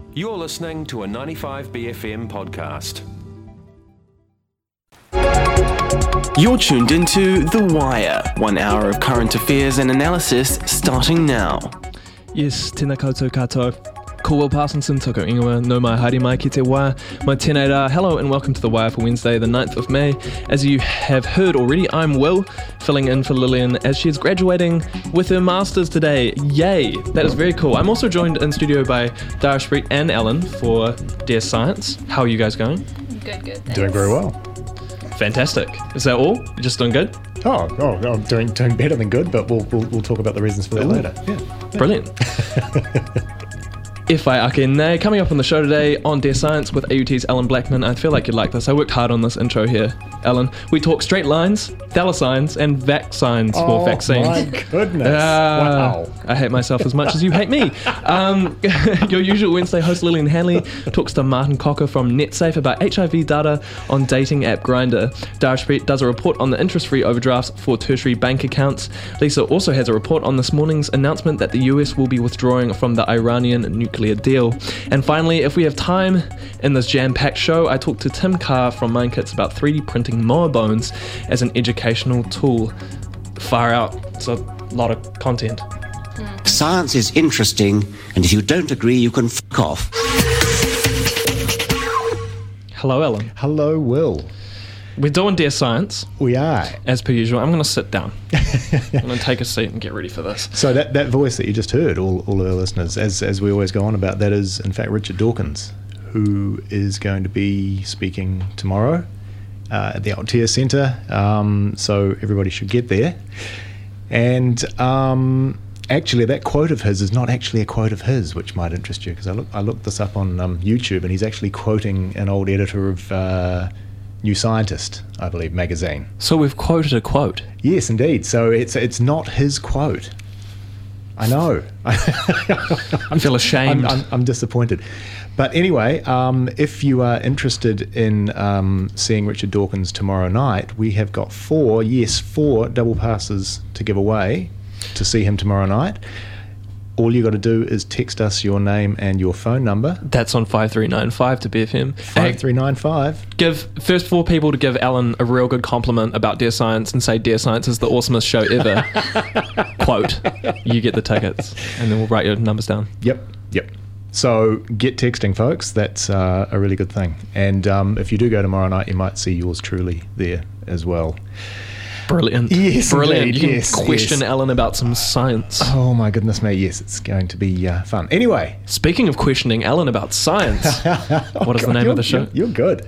You're listening to a 95BFM podcast. You're tuned into The Wire, 1 hour of current affairs and analysis starting now. Yes, tēnā koutou katoa. Ko Will Parsonson, toko ingoa, no mai haere mai ki te wire, mai tēnei rā. Hello and welcome to The Wire for Wednesday, the 9th of May. As you have heard already, I'm Will, filling in for Lillian as she is graduating with her Masters today. Yay! That is very cool. I'm also joined in studio by Darshpreet and Ellen for Dear Science. How are you guys going? Good, thanks. Doing very well. Fantastic. Is that all? You're just doing good? Oh, I'm doing better than good, but we'll talk about the reasons for that later. Yeah. Brilliant. Whai ake nei. Coming up on the show today on Dear Science with AUT's Ellen Blackman. I feel like you'd like this. I worked hard on this intro here, Ellen. We talk straight lines, thalassines, and vaccines for vaccines. Oh my goodness. Wow. I hate myself as much as you hate me. Your usual Wednesday host Lillian Hanley talks to Martin Cocker from NetSafe about HIV data on dating app Grindr. Darshpreet does a report on the interest-free overdrafts for tertiary bank accounts. Lisa also has a report on this morning's announcement that the US will be withdrawing from the Iranian nuclear deal. And finally, if we have time in this jam-packed show, I talked to Tim Carr from MindKits about 3D printing moa bones as an educational tool. Far out. It's a lot of content. Science is interesting, and if you don't agree, you can f*** off. Hello, Ellen. Hello, Will. We're doing Dear Science. We are. As per usual. I'm going to sit down. I'm going to take a seat and get ready for this. So that voice that you just heard, all of our listeners, as we always go on about, that is in fact Richard Dawkins, who is going to be speaking tomorrow at the Aotea Centre. So everybody should get there. And actually, that quote of his is not actually a quote of his, which might interest you, because I looked this up on YouTube, and he's actually quoting an old editor of New Scientist, I believe, magazine. So we've quoted a quote. Yes, indeed. So it's not his quote. I know. I feel ashamed. I'm disappointed. But anyway, if you are interested in seeing Richard Dawkins tomorrow night, we have got four double passes to give away to see him tomorrow night. All you got to do is text us your name and your phone number. That's on 5395 to BFM. 5395. Give first 4 people to give Alan a real good compliment about Dear Science and say Dear Science is the awesomest show ever. Quote. You get the tickets, and then we'll write your numbers down. Yep. So get texting, folks. That's a really good thing. And if you do go tomorrow night, you might see yours truly there as well. Brilliant. Yes, brilliant. Indeed. You can question Ellen about some science. Oh my goodness me, yes, it's going to be fun. Anyway. Speaking of questioning Ellen about science, what is the name of the show? You're good.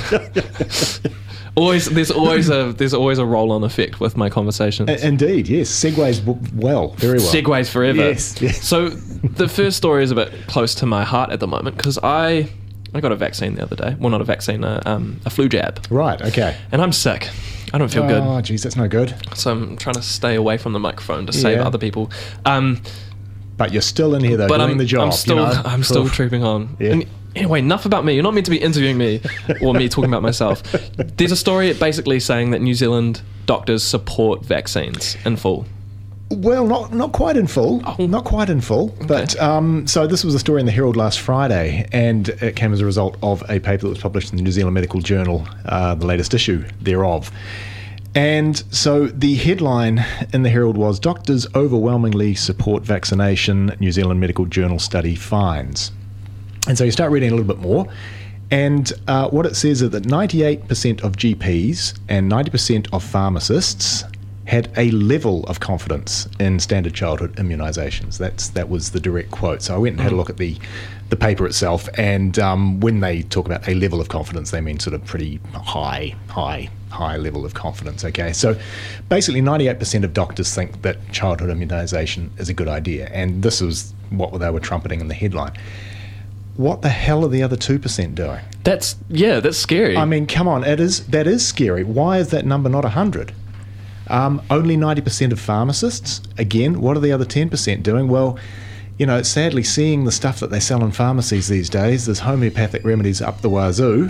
There's always a roll-on effect with my conversations. Indeed, yes. Segues very well. Segues forever. Yes. So the first story is a bit close to my heart at the moment, because I got a vaccine the other day. Well, not a vaccine, a flu jab. Right, okay. And I'm sick. I don't feel good. Oh, geez, that's no good. So I'm trying to stay away from the microphone to save other people. But you're still in here, though, doing the job. I'm still trooping on. Yeah. And anyway, enough about me. You're not meant to be interviewing me or me talking about myself. There's a story basically saying that New Zealand doctors support vaccines in full. Well, not quite in full. Oh. Not quite in full. Okay. But so this was a story in the Herald last Friday, and it came as a result of a paper that was published in the New Zealand Medical Journal, the latest issue thereof. And so the headline in the Herald was, "Doctors overwhelmingly support vaccination, New Zealand Medical Journal study finds." And so you start reading a little bit more, and what it says is that 98% of GPs and 90% of pharmacists had a level of confidence in standard childhood immunisations. That was the direct quote. So I went and had a look at the paper itself, and when they talk about a level of confidence, they mean sort of pretty high level of confidence. Okay, so basically 98% of doctors think that childhood immunisation is a good idea, and this was what they were trumpeting in the headline. What the hell are the other 2% doing? That's scary. I mean, come on, that is scary. Why is that number not 100? Only 90% of pharmacists. Again, what are the other 10% doing? Well, sadly, seeing the stuff that they sell in pharmacies these days, there's homeopathic remedies up the wazoo.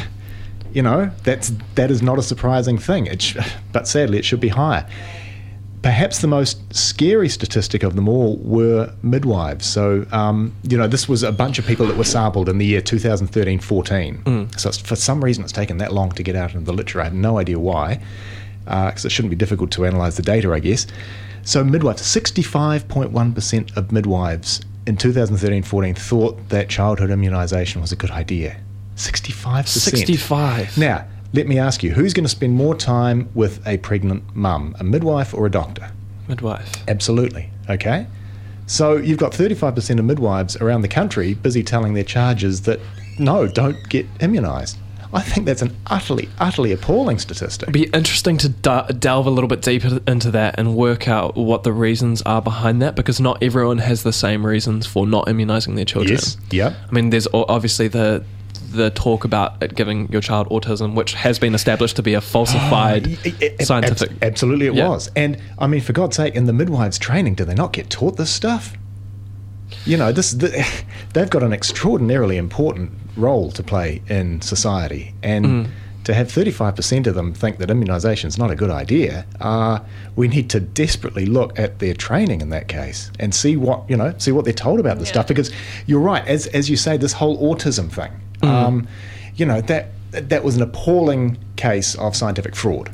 That is not a surprising thing. But sadly, it should be higher. perhaps the most scary statistic of them all were midwives. So, this was a bunch of people that were sampled in the year 2013-14. So for some reason it's taken that long to get out into the literature. I have no idea why, because it shouldn't be difficult to analyse the data, I guess. So midwives, 65.1% of midwives in 2013-14 thought that childhood immunisation was a good idea. 65%. 65. Now, let me ask you, who's going to spend more time with a pregnant mum, a midwife or a doctor? Midwife. Absolutely. Okay. So you've got 35% of midwives around the country busy telling their charges that, no, don't get immunised. I think that's an utterly, utterly appalling statistic. It'd be interesting to delve a little bit deeper into that and work out what the reasons are behind that, because not everyone has the same reasons for not immunising their children. Yes, yeah. I mean, there's obviously the talk about it giving your child autism, which has been established to be a falsified scientific... Absolutely it was. And, I mean, for God's sake, in the midwives training, do they not get taught this stuff? You know, they've got an extraordinarily important role to play in society, and to have 35% of them think that immunisation is not a good idea, we need to desperately look at their training in that case and see what they're told about this stuff. Because you're right, as you say, this whole autism thing, that was an appalling case of scientific fraud.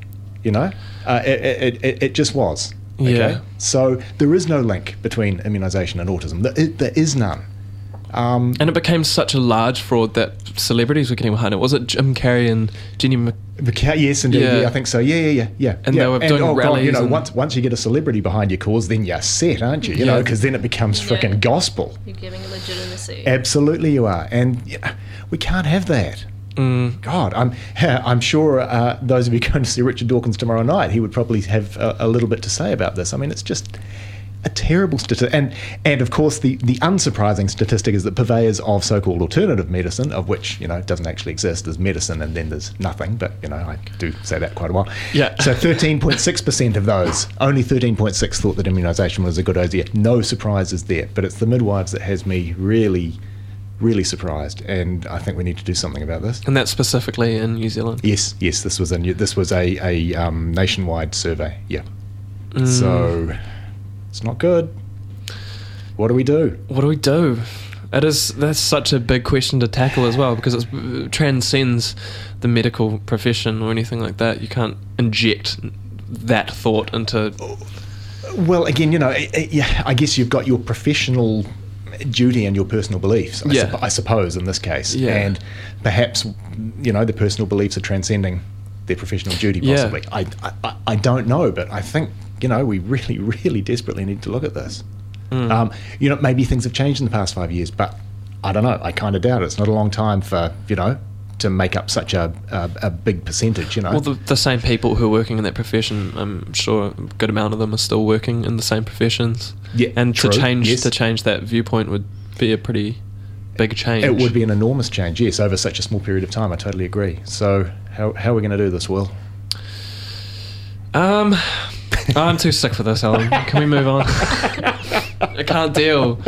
It just was. Okay? Yeah. So there is no link between immunisation and autism. There is none. And it became such a large fraud that celebrities were getting behind it. Was it Jim Carrey and Jenny Yes, indeed. Yeah, I think so. Yeah. And they were doing rallies. God, once you get a celebrity behind your cause, then you're set, aren't you? You know, because then it becomes frickin' gospel. You're giving legitimacy. Absolutely, you are, and we can't have that. God, I'm sure those of you going to see Richard Dawkins tomorrow night, he would probably have a little bit to say about this. I mean, it's just a terrible statistic. And of course, the unsurprising statistic is that purveyors of so-called alternative medicine, of which, doesn't actually exist, there's medicine and then there's nothing, but, I do say that quite a while. Yeah. So 13.6% of those, only 13.6 thought that immunisation was a good idea. No surprises there, but it's the midwives that has me really surprised, and I think we need to do something about this. And that's specifically in New Zealand? Yes, this was a nationwide survey, yeah. So it's not good. What do we do? That's such a big question to tackle as well, because it transcends the medical profession or anything like that. You can't inject that thought into... Well, again, I guess you've got your professional duty and your personal beliefs, I suppose, in this case. Yeah. And perhaps, the personal beliefs are transcending their professional duty, possibly. Yeah. I don't know, but I think, we really, really desperately need to look at this. Maybe things have changed in the past 5 years, but I don't know. I kind of doubt it. It's not a long time for, to make up such a big percentage, Well, the same people who are working in that profession, I'm sure a good amount of them are still working in the same professions. Yeah, and true, to change yes. that viewpoint would be a pretty big change. It would be an enormous change, yes, over such a small period of time. I totally agree. So how are we going to do this, Will? I'm too sick for this, Alan. Can we move on? I can't deal.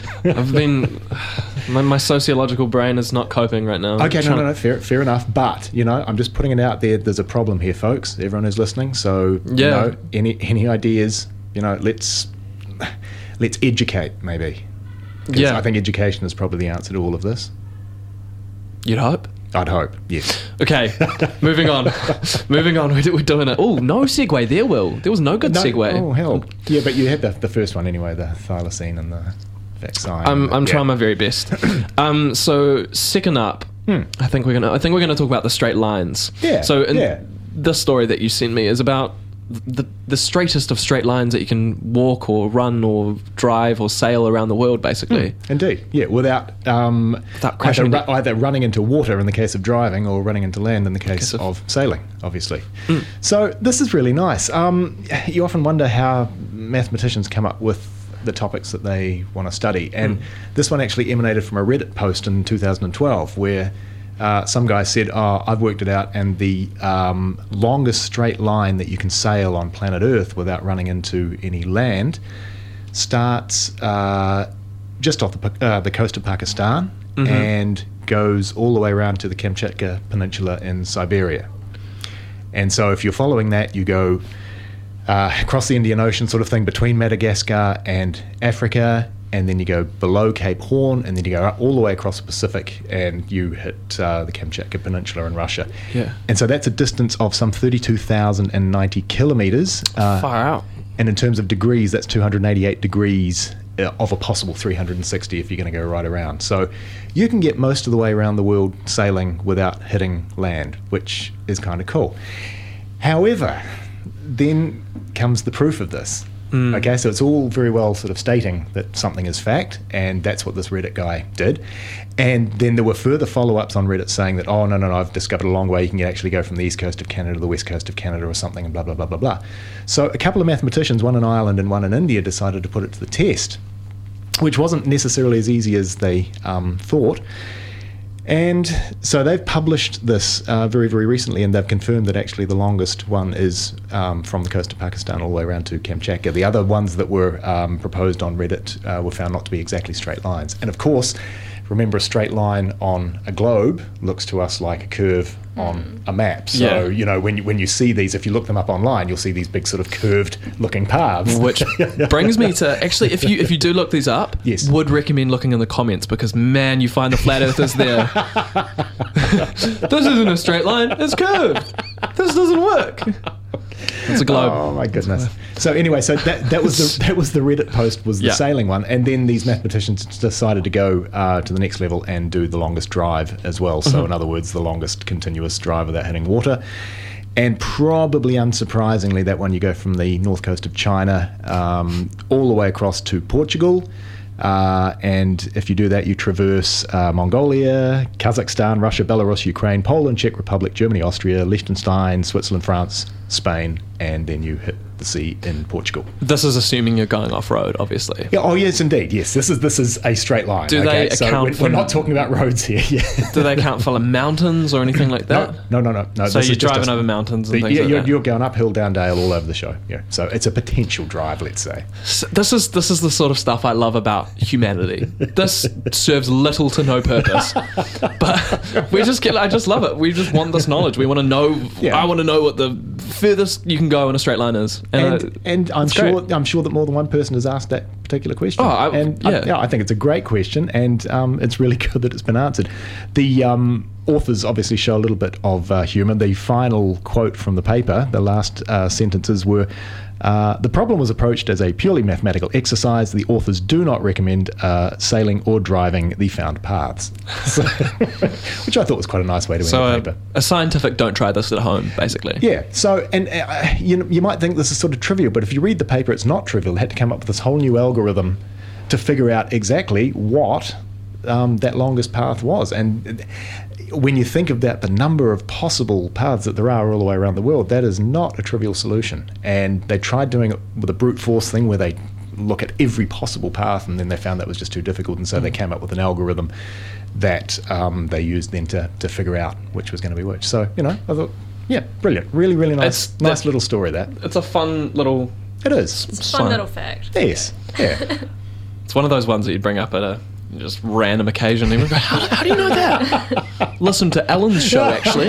My sociological brain is not coping right now. Okay, no, fair enough. But, I'm just putting it out there. There's a problem here, folks. Everyone who's listening. So, any ideas, let's educate, maybe. I think education is probably the answer to all of this. You'd hope? I'd hope, yes. Okay, moving on. We're doing it. Oh, no segue there, Will. There was no good segue. Oh, hell. Yeah, but you had the first one anyway, the thylacine and the vaccine. I'm trying my very best. So second up, I think we're gonna talk about the straight lines. Yeah. So this story that you sent me is about the straightest of straight lines that you can walk or run or drive or sail around the world, basically. Indeed, yeah, without crashing either running into water in the case of driving or running into land in the case of sailing, obviously. So this is really nice. You often wonder how mathematicians come up with the topics that they want to study, and this one actually emanated from a Reddit post in 2012 where some guy said, I've worked it out, and the longest straight line that you can sail on planet Earth without running into any land starts just off the coast of Pakistan and goes all the way around to the Kamchatka Peninsula in Siberia. And so if you're following that, you go across the Indian Ocean sort of thing between Madagascar and Africa, and then you go below Cape Horn, and then you go all the way across the Pacific, and you hit the Kamchatka Peninsula in Russia. Yeah. And so that's a distance of some 32,090 kilometres. Far out. And in terms of degrees, that's 288 degrees of a possible 360 if you're going to go right around. So you can get most of the way around the world sailing without hitting land, which is kind of cool. However, then comes the proof of this. Okay, so it's all very well sort of stating that something is fact, and that's what this Reddit guy did. And then there were further follow-ups on Reddit saying that, oh, no, I've discovered a long way. You can actually go from the east coast of Canada to the west coast of Canada or something, and blah, blah, blah, blah, blah. So a couple of mathematicians, one in Ireland and one in India, decided to put it to the test, which wasn't necessarily as easy as they thought. And so they've published this very, very recently, and they've confirmed that actually the longest one is from the coast of Pakistan all the way around to Kamchatka. The other ones that were proposed on Reddit were found not to be exactly straight lines. And of course, remember, a straight line on a globe looks to us like a curve on a map. So, you know, when you see these, if you look them up online, you'll see these big sort of curved looking paths. Which brings me to, actually, if you do look these up, Yes. would recommend looking in the comments, because, man, you find the flat earthers there. This isn't a straight line, it's curved. This doesn't work. It's a globe. Oh my goodness! So anyway, so that was the Reddit post, was the sailing one, and then these mathematicians decided to go to the next level and do the longest drive as well. So in other words, the longest continuous drive without hitting water. And probably unsurprisingly, that one you go from the north coast of China all the way across to Portugal. And if you do that, you traverse Mongolia, Kazakhstan, Russia, Belarus, Ukraine, Poland, Czech Republic, Germany, Austria, Liechtenstein, Switzerland, France, Spain, and then you hit the sea in Portugal. This is assuming you're going off-road, obviously. Yeah, oh yes, indeed. Yes, this is a straight line. Do they so account we're not talking about roads here. Yeah. Do they count for mountains or anything like that? No. So this you're is just driving over mountains and things yeah, like that? you're going uphill, down dale, all over the show. Yeah, so it's a potential drive, let's say. So this is the sort of stuff I love about humanity. This serves little to no purpose, but I just love it. We just want this knowledge. We want to know. Yeah. I want to know what the furthest you can go in a straight line is. And I'm sure that more than one person has asked that particular question. I think it's a great question, and it's really good that it's been answered. The authors obviously show a little bit of humour. The final quote from the paper, the last sentences were, the problem was approached as a purely mathematical exercise. The authors do not recommend sailing or driving the found paths. Which I thought was quite a nice way to end the paper. A scientific don't try this at home, basically. Yeah, so, and you might think this is sort of trivial, but if you read the paper, it's not trivial. They had to come up with this whole new algorithm to figure out exactly what that longest path was. And when you think of that, the number of possible paths that there are all the way around the world, that is not a trivial solution. And they tried doing it with a brute force thing where they look at every possible path, and then they found that was just too difficult, and so they came up with an algorithm that they used then to figure out which was going to be which. So, I thought, yeah, brilliant. Really, really nice little story, that. It's a fun little... It is. It's a fun little fact. Yes, yeah. It's one of those ones that you'd bring up at a just random occasion. And go, how do you know that? Listen to Ellen's show, actually.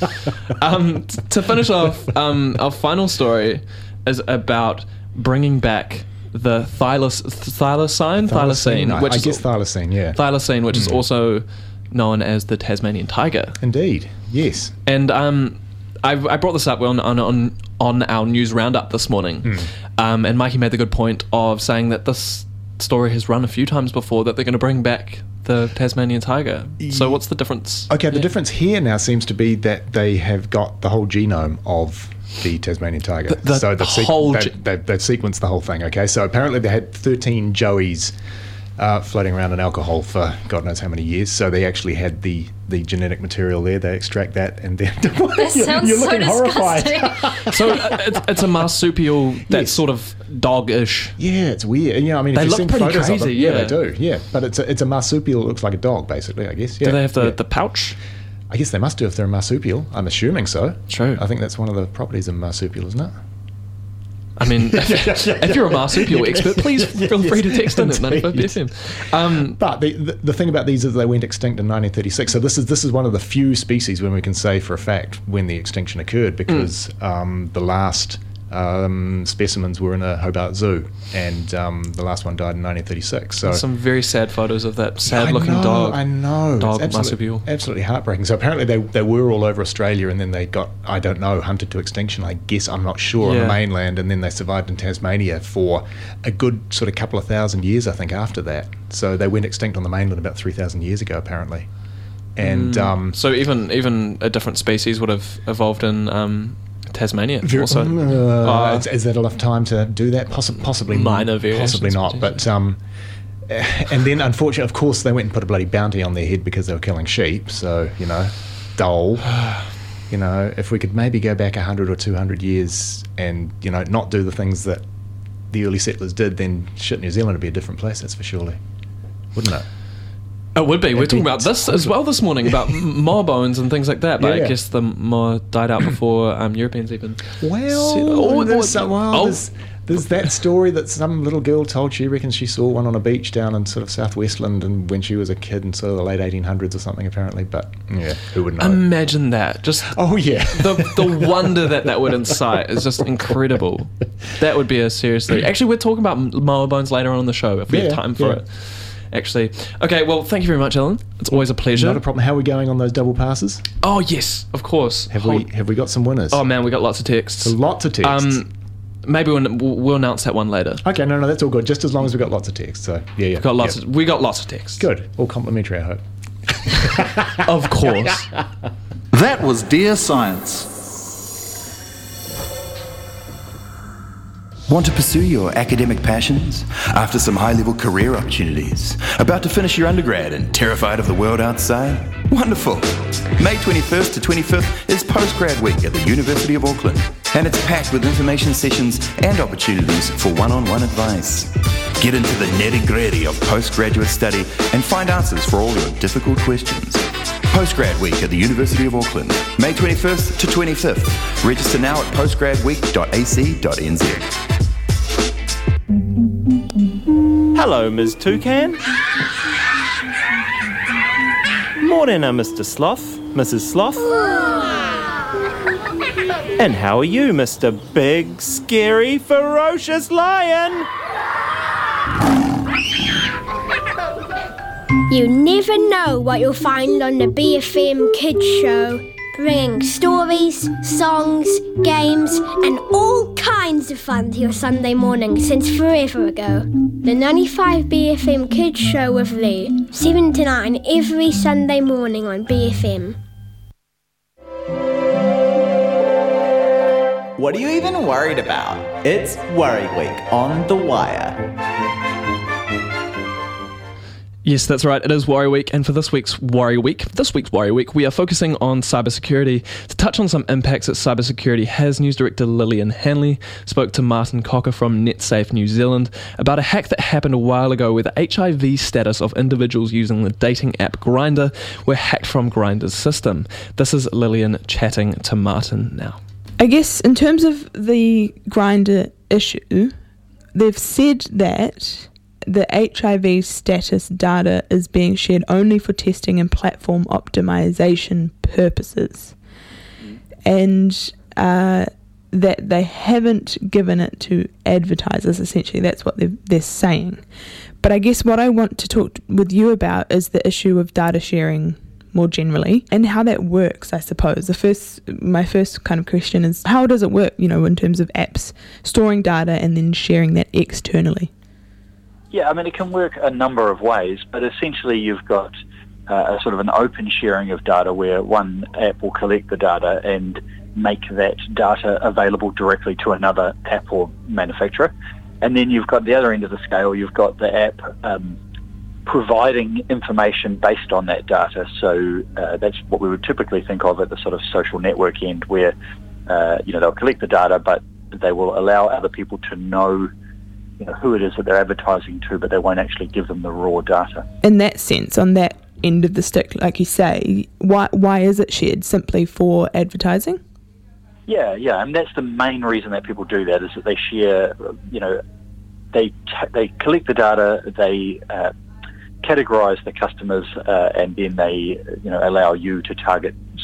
To finish off, our final story is about bringing back the thylacine, which is thylacine, yeah. Thylacine, which is also known as the Tasmanian tiger. Indeed, yes. And I brought this up on our news roundup this morning, and Mikey made the good point of saying that this story has run a few times before, that they're going to bring back the Tasmanian tiger. So what's the difference? Okay, the difference here now seems to be that they have got the whole genome of the Tasmanian tiger. So they've sequenced the whole thing, okay? So apparently they had 13 joeys floating around in alcohol for God knows how many years. So they actually had the genetic material there. They extract that, and then that sounds you're so looking disgusting. horrified. So it's a marsupial that's sort of dog-ish. Yeah, it's weird. Yeah, I mean, they if you've look seen pretty photos crazy. of them, yeah, they do. Yeah, but it's a marsupial that looks like a dog, basically, I guess. Yeah. Do they have the pouch? I guess they must do if they're a marsupial. I'm assuming so. True. I think that's one of the properties of marsupial, isn't it? I mean, if you're a marsupial expert, please feel free to text in at 95BFM. But the thing about these is they went extinct in 1936. So this is one of the few species when we can say for a fact when the extinction occurred, because the last specimens were in a Hobart Zoo, and the last one died in 1936. So some very sad photos of that sad-looking dog. I know. Dog It's marsupial. absolutely heartbreaking. So apparently they were all over Australia, and then they got, I don't know, hunted to extinction, I guess, I'm not sure, on the mainland, and then they survived in Tasmania for a good sort of couple of thousand years, I think, after that. So they went extinct on the mainland about 3,000 years ago, apparently. And so even a different species would have evolved in Tasmania also. Is that enough time to do that? Possibly minor variations, possibly not. But and then, unfortunately, of course, they went and put a bloody bounty on their head because they were killing sheep. So, dole. If we could maybe go back 100 or 200 years and, not do the things that the early settlers did, then New Zealand would be a different place, that's for surely. Wouldn't it? It would be. We're talking about this as well this morning, about moa bones and things like that, but Yeah. I guess the moa died out before Europeans even... There's that story that some little girl told. She reckons she saw one on a beach down in sort of southwestland, and when she was a kid in sort of the late 1800s or something, apparently. But yeah, who would know? Imagine that. Just Oh yeah. the wonder that would incite is just incredible. That would be a seriously... Actually, we're talking about moa bones later on in the show if we have time for it. Actually. Okay, well, thank you very much, Ellen. It's always a pleasure. Not a problem. How are we going on those double passes? Oh, yes, of course. Have we got some winners? Oh, man, we got lots of texts. Lots of texts. Maybe we'll announce that one later. Okay, no, that's all good. Just as long as we've got lots of texts. So yeah. We got lots of texts. Good. All complimentary, I hope. Of course. That was Dear Science. Want to pursue your academic passions? After some high-level career opportunities? About to finish your undergrad and terrified of the world outside? Wonderful! May 21st to 25th is Postgrad Week at the University of Auckland, and it's packed with information sessions and opportunities for one-on-one advice. Get into the nitty-gritty of postgraduate study and find answers for all your difficult questions. Postgrad Week at the University of Auckland, May 21st to 25th. Register now at postgradweek.ac.nz. Hello, Ms. Toucan. Morning, Mr. Sloth, Mrs. Sloth. And how are you, Mr. Big, Scary, Ferocious Lion? You never know what you'll find on the BFM Kids Show, bringing stories, songs, games and all kinds of fun to your Sunday morning since forever ago. The 95 BFM Kids Show with Lee, 7 to 9 every Sunday morning on BFM. What are you even worried about? It's Worry Week on The Wire. Yes, that's right. It is Worry Week, and for this week's Worry Week, we are focusing on cybersecurity. To touch on some impacts that cybersecurity has, News Director Lillian Hanley spoke to Martin Cocker from NetSafe New Zealand about a hack that happened a while ago where the HIV status of individuals using the dating app Grindr were hacked from Grindr's system. This is Lillian chatting to Martin now. I guess in terms of the Grindr issue, they've said that the HIV status data is being shared only for testing and platform optimization purposes, and that they haven't given it to advertisers. Essentially, that's what they're saying. But I guess what I want to talk with you about is the issue of data sharing more generally and how that works, I suppose. My first kind of question is, how does it work, in terms of apps storing data and then sharing that externally? Yeah, I mean, it can work a number of ways, but essentially you've got a sort of an open sharing of data where one app will collect the data and make that data available directly to another app or manufacturer. And then you've got the other end of the scale, you've got the app providing information based on that data. So that's what we would typically think of at the sort of social network end where, they'll collect the data, but they will allow other people to know who it is that they're advertising to, but they won't actually give them the raw data. In that sense, on that end of the stick, like you say, why is it shared? Simply for advertising? Yeah, and that's the main reason that people do that, is that they share, they collect the data, they categorize the customers, and then they, allow you to target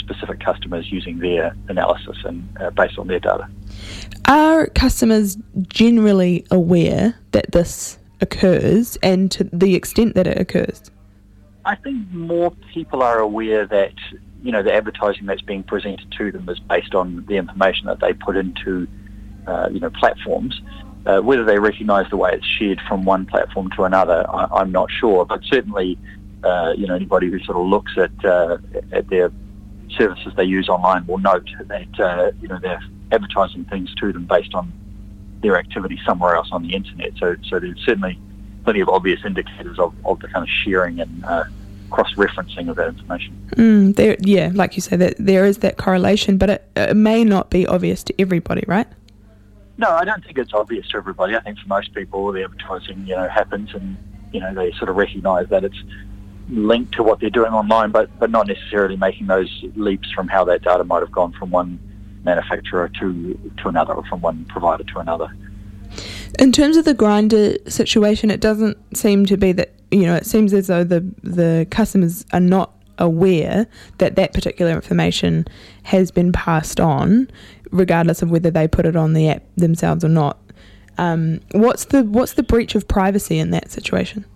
specific customers using their analysis and based on their data. Are customers generally aware that this occurs and to the extent that it occurs? I think more people are aware that, the advertising that's being presented to them is based on the information that they put into, platforms. Whether they recognise the way it's shared from one platform to another, I'm not sure. But certainly, anybody who sort of looks at their services they use online will note that, they're advertising things to them based on their activity somewhere else on the internet. So there's certainly plenty of obvious indicators of the kind of sharing and cross-referencing of that information. Like you say, that there is that correlation, but it may not be obvious to everybody, right? No, I don't think it's obvious to everybody. I think for most people, the advertising, happens and, they sort of recognise that it's linked to what they're doing online, but not necessarily making those leaps from how that data might have gone from one manufacturer to another or from one provider to another. In terms of the Grindr situation, it doesn't seem to be that, it seems as though the customers are not aware that particular information has been passed on, regardless of whether they put it on the app themselves or not. What's the breach of privacy in that situation?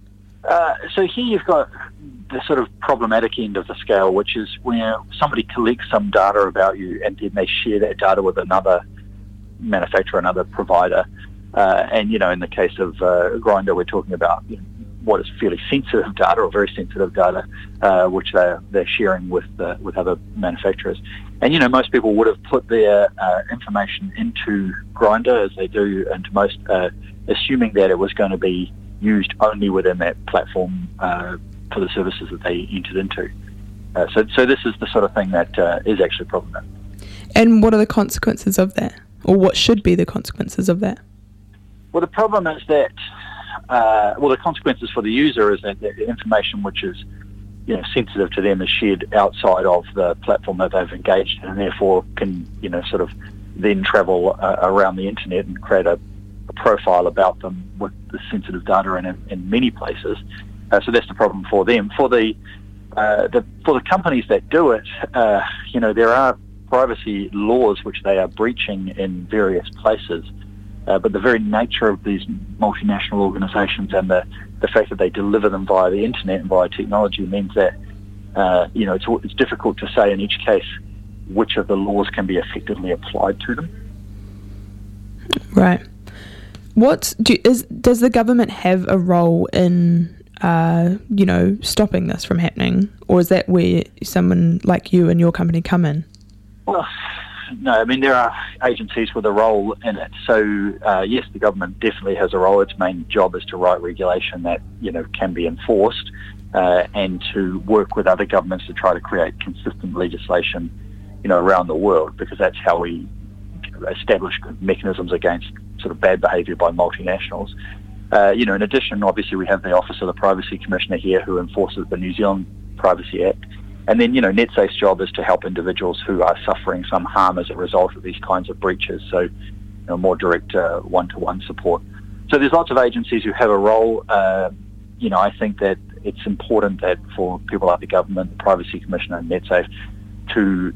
So here you've got the sort of problematic end of the scale, which is where somebody collects some data about you and then they share that data with another manufacturer, another provider. And, in the case of Grindr, we're talking about what is fairly sensitive data or very sensitive data, which they're sharing with other manufacturers. And, most people would have put their information into Grindr, as they do into most, assuming that it was going to be used only within that platform for the services that they entered into. So this is the sort of thing that is actually problematic. And what are the consequences of that? Or what should be the consequences of that? Well, the problem is that, the consequences for the user is that the information which is, sensitive to them is shared outside of the platform that they've engaged in, and therefore can, sort of then travel around the internet and create a profile about them with the sensitive data in many places. So that's the problem for them. For the companies that do it, there are privacy laws which they are breaching in various places. But the very nature of these multinational organisations and the fact that they deliver them via the internet and via technology means that it's difficult to say in each case which of the laws can be effectively applied to them. Right. Does the government have a role in stopping this from happening, or is that where someone like you and your company come in? Well, no, I mean, there are agencies with a role in it. So, yes, the government definitely has a role. Its main job is to write regulation that, can be enforced and to work with other governments to try to create consistent legislation, around the world, because that's how we establish good mechanisms against sort of bad behaviour by multinationals. In addition, obviously, we have the Office of the Privacy Commissioner here who enforces the New Zealand Privacy Act. And then, NetSafe's job is to help individuals who are suffering some harm as a result of these kinds of breaches. So, more direct one-to-one support. So there's lots of agencies who have a role. I think that it's important that for people like the government, the Privacy Commissioner and NetSafe to,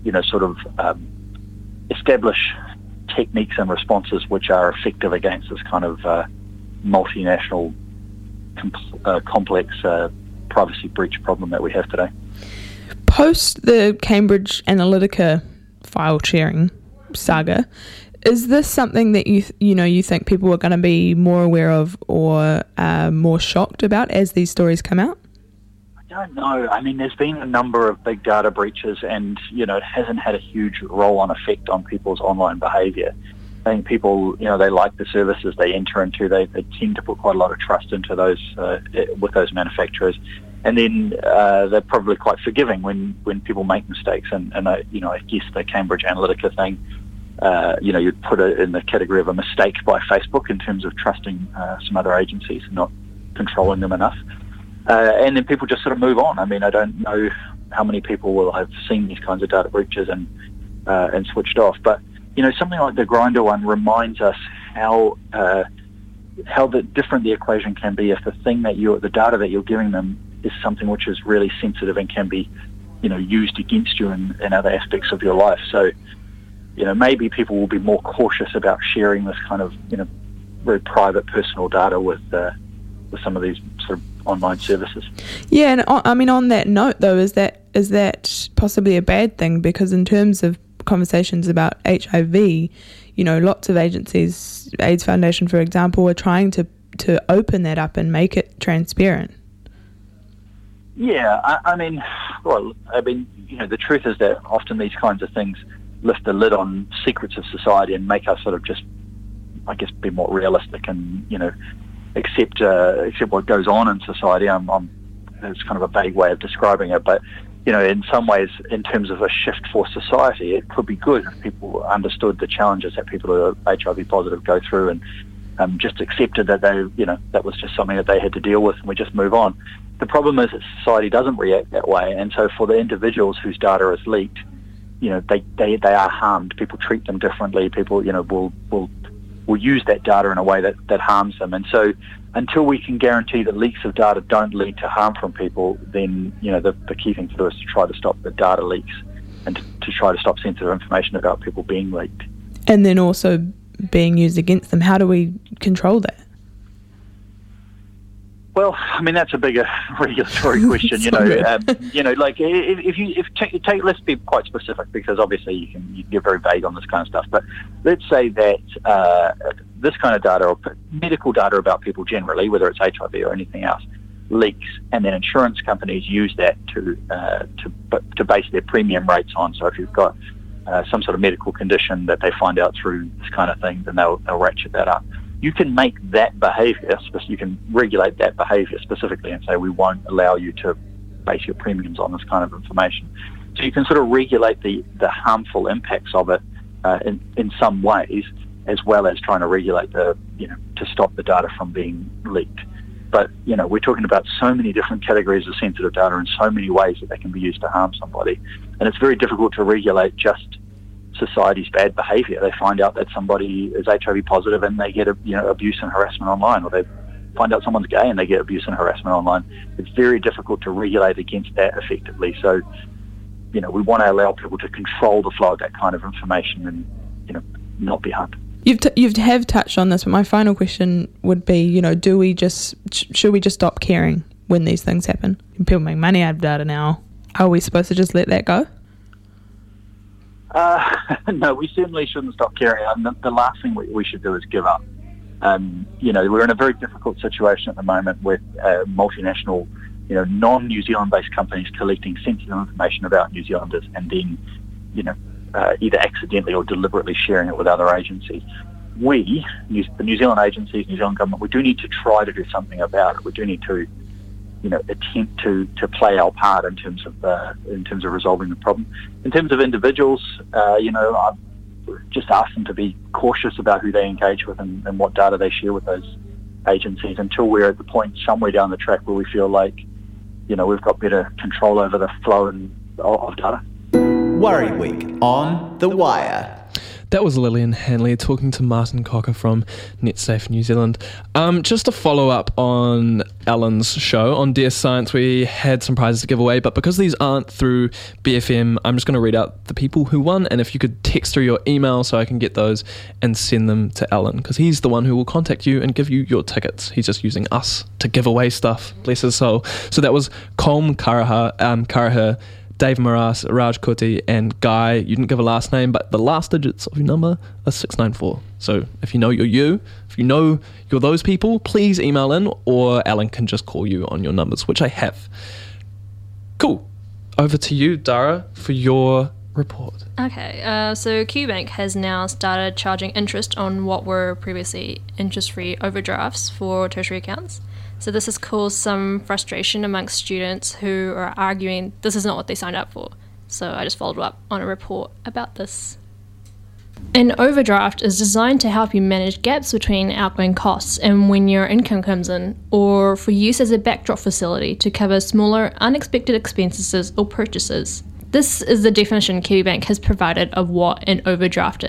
establish techniques and responses which are effective against this kind of multinational, complex privacy breach problem that we have today. Post the Cambridge Analytica file sharing saga, is this something that you think people are going to be more aware of or more shocked about as these stories come out? I don't know. I mean, there's been a number of big data breaches and, it hasn't had a huge roll-on effect on people's online behaviour. I think people, they like the services they enter into. They tend to put quite a lot of trust into those with those manufacturers. And then they're probably quite forgiving when people make mistakes. And I guess the Cambridge Analytica thing, you'd put it in the category of a mistake by Facebook in terms of trusting some other agencies and not controlling them enough. And then people just sort of move on. I mean, I don't know how many people will have seen these kinds of data breaches and switched off. But, something like the Grindr one reminds us how different the equation can be if the data that you're giving them is something which is really sensitive and can be used against you in other aspects of your life. So, maybe people will be more cautious about sharing this kind of, very private personal data with some of these sort of online services. Yeah, and I mean, on that note though, is that possibly a bad thing? Because in terms of conversations about HIV, lots of agencies, AIDS Foundation for example, are trying to open that up and make it transparent. Yeah, I mean, the truth is that often these kinds of things lift the lid on secrets of society and make us sort of just, I guess, be more realistic and, accept what goes on in society. It's kind of a vague way of describing it, but, in some ways, in terms of a shift for society, it could be good if people understood the challenges that people who are HIV positive go through and just accepted that that was just something that they had to deal with, and we just move on. The problem is that society doesn't react that way, and so for the individuals whose data is leaked, they are harmed. People treat them differently. People, will use that data in a way that harms them. And so until we can guarantee that leaks of data don't lead to harm from people, then, the key thing to do is to try to stop the data leaks and to try to stop sensitive information about people being leaked. And then also being used against them. How do we control that? Well, I mean, that's a bigger regulatory question, let's be quite specific, because obviously you can get very vague on this kind of stuff, but let's say that this kind of data, or medical data about people generally, whether it's HIV or anything else, leaks, and then insurance companies use that to base their premium rates on. So if you've got some sort of medical condition that they find out through this kind of thing, then they'll ratchet that up. You can make that behaviour, you can regulate that behaviour specifically and say we won't allow you to base your premiums on this kind of information. So you can sort of regulate the harmful impacts of it in some ways, as well as trying to regulate to stop the data from being leaked. But, we're talking about so many different categories of sensitive data and so many ways that they can be used to harm somebody. And it's very difficult to regulate just society's bad behaviour. They find out that somebody is HIV positive and they get abuse and harassment online, or they find out someone's gay and they get abuse and harassment online. It's very difficult to regulate against that effectively. So, we want to allow people to control the flow of that kind of information and, not be harmed. You have touched on this, but my final question would be, should we just stop caring when these things happen? People make money out of data now. Are we supposed to just let that go? No, we certainly shouldn't stop caring. The last thing we should do is give up. We're in a very difficult situation at the moment with multinational, non-New Zealand-based companies collecting sensitive information about New Zealanders and then, either accidentally or deliberately sharing it with other agencies. The New Zealand agencies, New Zealand government, we do need to try to do something about it. We do need to attempt to play our part in terms of resolving the problem. In terms of individuals, I've just asked them to be cautious about who they engage with and what data they share with those agencies until we're at the point somewhere down the track where we feel like, we've got better control over the flow of data. Worry Week on The Wire. That was Lillian Hanley talking to Martin Cocker from NetSafe New Zealand. Just to follow up on Alan's show on Dear Science, we had some prizes to give away, but because these aren't through BFM, I'm just going to read out the people who won, and if you could text through your email so I can get those and send them to Alan, because he's the one who will contact you and give you your tickets. He's just using us to give away stuff, bless his soul. So that was Colm Karaha, Dave Maras, Raj Kuti, and Guy. You didn't give a last name, but the last digits of your number are 694. So if you know you're if you know you're those people, please email in, or Alan can just call you on your numbers, which I have. Cool. Over to you, Dara, for your report. Okay, so QBank has now started charging interest on what were previously interest-free overdrafts for tertiary accounts. So this has caused some frustration amongst students who are arguing this is not what they signed up for. So I just followed up on a report about this. An overdraft is designed to help you manage gaps between outgoing costs and when your income comes in, or for use as a backdrop facility to cover smaller, unexpected expenses or purchases. This is the definition QBank has provided of what an overdraft is.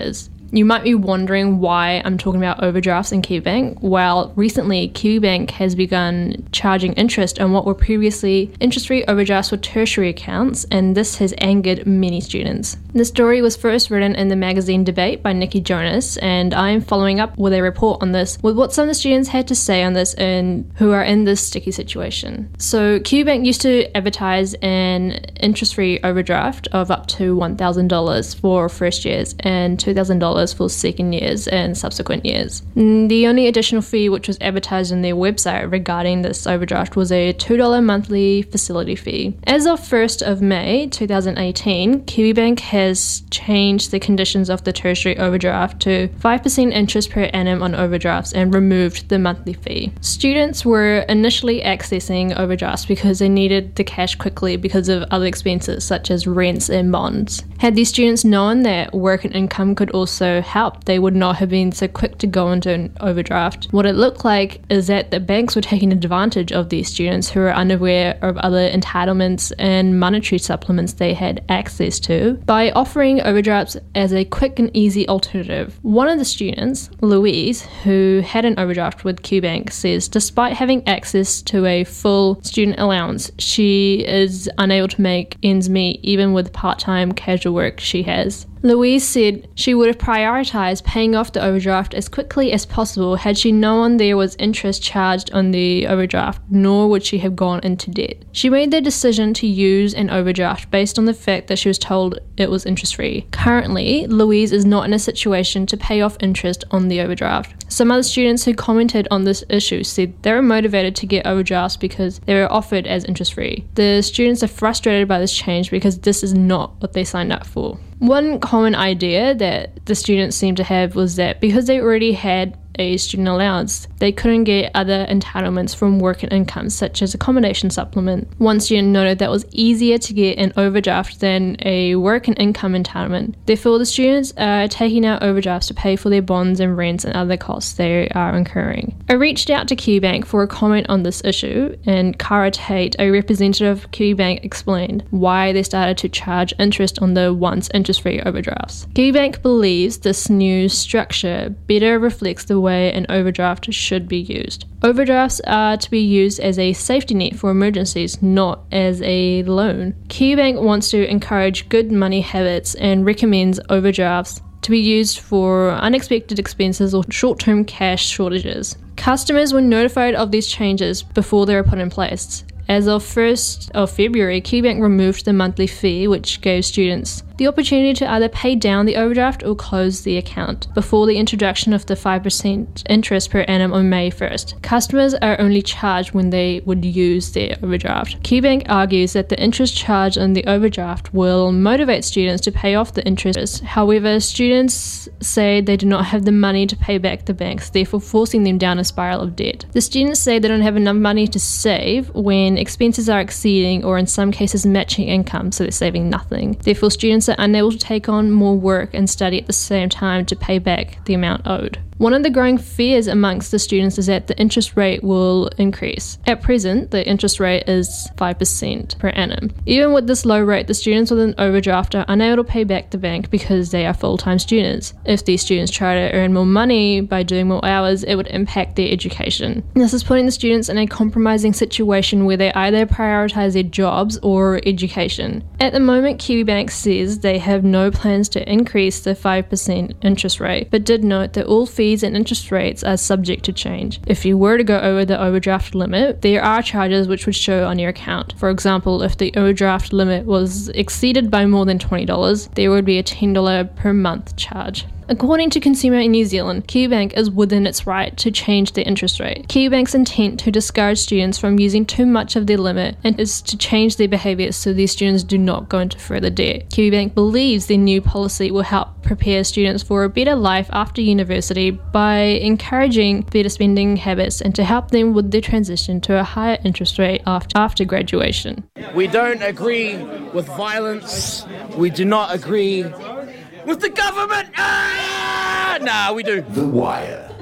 You might be wondering why I'm talking about overdrafts in KiwiBank. Well, recently KiwiBank has begun charging interest on what were previously interest-free overdrafts for tertiary accounts, and this has angered many students. The story was first written in the magazine Debate by Nikki Jonas, and I am following up with a report on this with what some of the students had to say on this and who are in this sticky situation. So KiwiBank used to advertise an interest-free overdraft of up to $1,000 for first years and $2,000 for second years and subsequent years. The only additional fee which was advertised on their website regarding this overdraft was a $2 monthly facility fee. As of 1st of May 2018, KiwiBank has changed the conditions of the tertiary overdraft to 5% interest per annum on overdrafts and removed the monthly fee. Students were initially accessing overdrafts because they needed the cash quickly because of other expenses such as rents and bonds. Had these students known that work and income could also help, they would not have been so quick to go into an overdraft. What it looked like is that the banks were taking advantage of these students who were unaware of other entitlements and monetary supplements they had access to by offering overdrafts as a quick and easy alternative. One of the students, Louise, who had an overdraft with KiwiBank, says despite having access to a full student allowance, she is unable to make ends meet even with part-time casual work she has. Louise said she would have prioritised paying off the overdraft as quickly as possible had she known there was interest charged on the overdraft, nor would she have gone into debt. She made the decision to use an overdraft based on the fact that she was told it was interest-free. Currently, Louise is not in a situation to pay off interest on the overdraft. Some other students who commented on this issue said they were motivated to get overdrafts because they were offered as interest-free. The students are frustrated by this change because this is not what they signed up for. One common idea that the students seemed to have was that because they already had a student allowance, they couldn't get other entitlements from work and income, such as accommodation supplement. One student noted that it was easier to get an overdraft than a work and income entitlement. Therefore, the students are taking out overdrafts to pay for their bonds and rents and other costs they are incurring. I reached out to KiwiBank for a comment on this issue, and Cara Tate, a representative of KiwiBank, explained why they started to charge interest on the once interest-free overdrafts. KiwiBank believes this new structure better reflects the way an overdraft should be used. Overdrafts are to be used as a safety net for emergencies, not as a loan. KiwiBank wants to encourage good money habits and recommends overdrafts to be used for unexpected expenses or short-term cash shortages. Customers were notified of these changes before they were put in place. As of 1st of February, KiwiBank removed the monthly fee, which gave students the opportunity to either pay down the overdraft or close the account before the introduction of the 5% interest per annum on May 1st. Customers are only charged when they would use their overdraft. KiwiBank argues that the interest charged on the overdraft will motivate students to pay off the interest. However, students say they do not have the money to pay back the banks, therefore forcing them down a spiral of debt. The students say they don't have enough money to save when expenses are exceeding or in some cases matching income, so they're saving nothing. Therefore, students are unable to take on more work and study at the same time to pay back the amount owed. One of the growing fears amongst the students is that the interest rate will increase. At present, the interest rate is 5% per annum. Even with this low rate, the students with an overdraft are unable to pay back the bank because they are full-time students. If these students try to earn more money by doing more hours, it would impact their education. This is putting the students in a compromising situation where they either prioritize their jobs or education. At the moment, KiwiBank says they have no plans to increase the 5% interest rate, but did note that all fees and interest rates are subject to change. If you were to go over the overdraft limit, there are charges which would show on your account. For example, if the overdraft limit was exceeded by more than $20, there would be a $10 per month charge. According to Consumer in New Zealand, KiwiBank is within its right to change the interest rate. KiwiBank's intent to discourage students from using too much of their limit and is to change their behaviours so these students do not go into further debt. KiwiBank believes their new policy will help prepare students for a better life after university by encouraging better spending habits and to help them with their transition to a higher interest rate after graduation. We don't agree with violence. We do not agree with the government. Nah, we do. The Wire.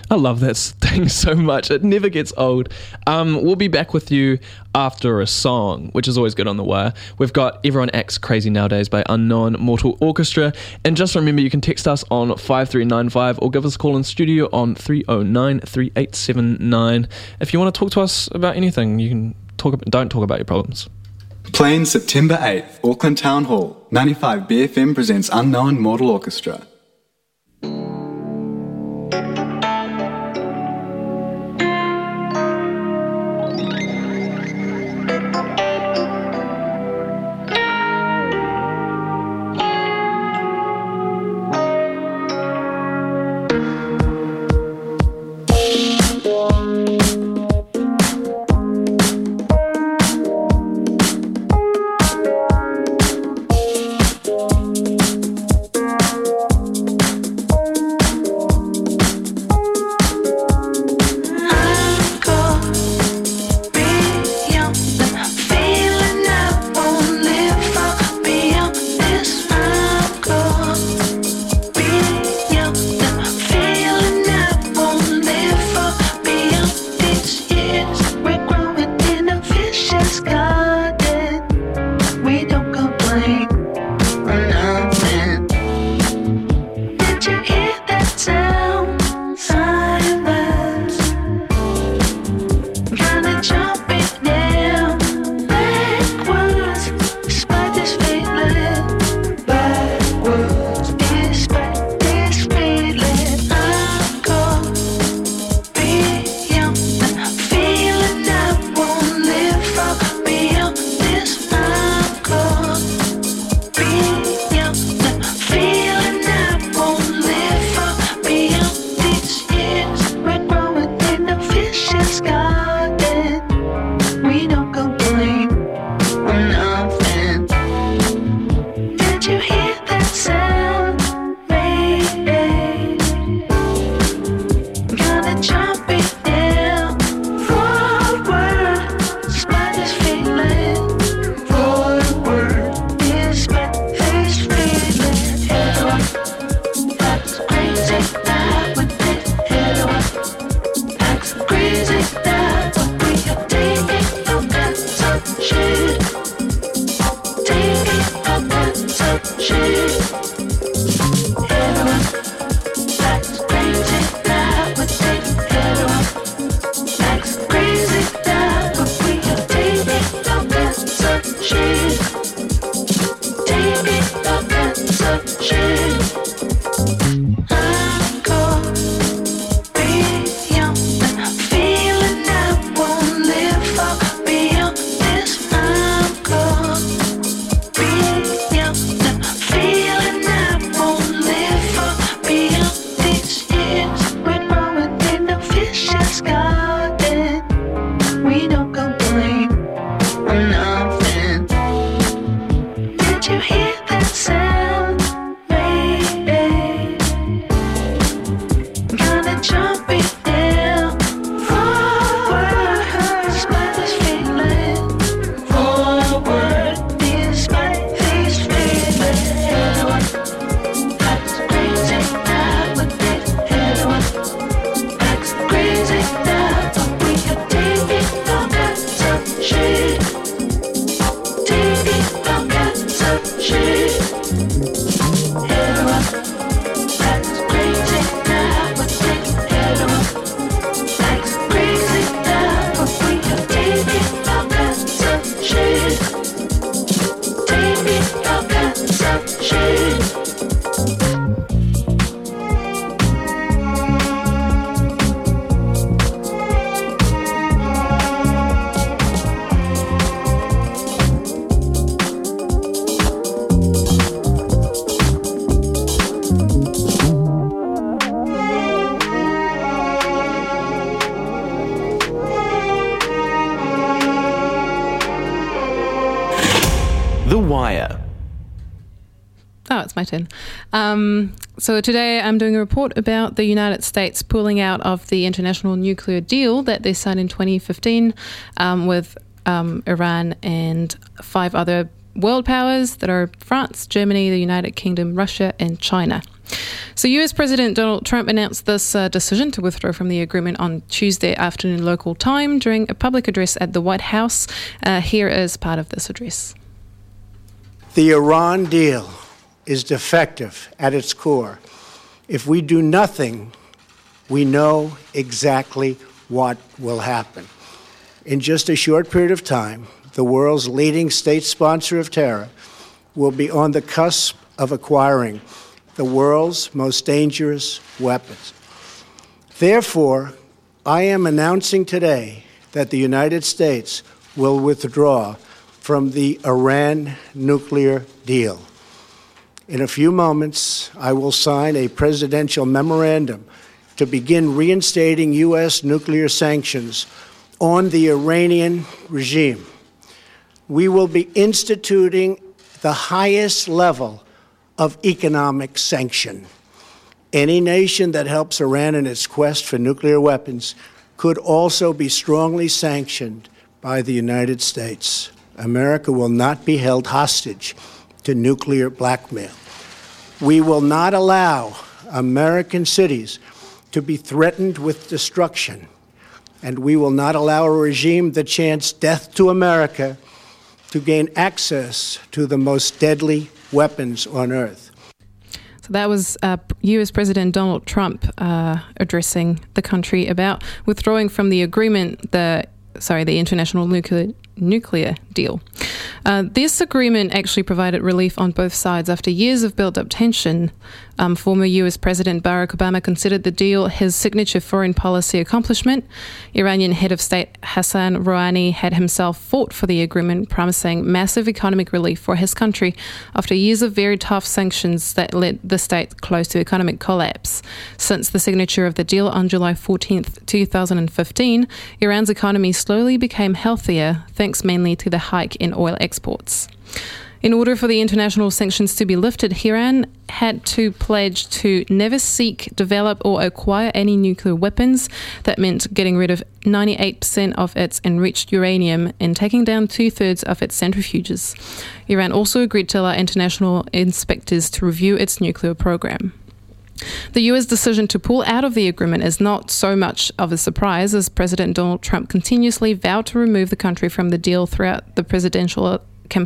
I love that thing so much. It never gets old. We'll be back with you after a song, which is always good on The Wire. We've got Everyone Acts Crazy Nowadays by Unknown Mortal Orchestra. And just remember, you can text us on 5395 or give us a call in studio on 309 3879. If you want to talk to us about anything, you can don't talk about your problems. Playing September 8th, Auckland Town Hall. 95 BFM presents Unknown Mortal Orchestra. The Wire. Oh, it's my turn. So today I'm doing a report about the United States pulling out of the international nuclear deal that they signed in 2015 with Iran and 5 other world powers that are France, Germany, the United Kingdom, Russia and China. So US President Donald Trump announced this decision to withdraw from the agreement on Tuesday afternoon local time during a public address at the White House. Here is part of this address. The Iran deal is defective at its core. If we do nothing, we know exactly what will happen. In just a short period of time, the world's leading state sponsor of terror will be on the cusp of acquiring the world's most dangerous weapons. Therefore, I am announcing today that the United States will withdraw from the Iran nuclear deal. In a few moments, I will sign a presidential memorandum to begin reinstating U.S. nuclear sanctions on the Iranian regime. We will be instituting the highest level of economic sanction. Any nation that helps Iran in its quest for nuclear weapons could also be strongly sanctioned by the United States. America will not be held hostage to nuclear blackmail. We will not allow American cities to be threatened with destruction, and we will not allow a regime that chants death to America to gain access to the most deadly weapons on earth. So that was US President Donald Trump addressing the country about withdrawing from the agreement, the international nuclear deal. This agreement actually provided relief on both sides after years of built-up tension. Former US President Barack Obama considered the deal his signature foreign policy accomplishment. Iranian head of state Hassan Rouhani had himself fought for the agreement, promising massive economic relief for his country after years of very tough sanctions that led the state close to economic collapse. Since the signature of the deal on July 14th, 2015, Iran's economy slowly became healthier, thanks mainly to the hike in oil exports. In order for the international sanctions to be lifted, Iran had to pledge to never seek, develop or acquire any nuclear weapons. That meant getting rid of 98% of its enriched uranium and taking down 2/3 of its centrifuges. Iran also agreed to allow international inspectors to review its nuclear program. The US decision to pull out of the agreement is not so much of a surprise, as President Donald Trump continuously vowed to remove the country from the deal throughout the presidential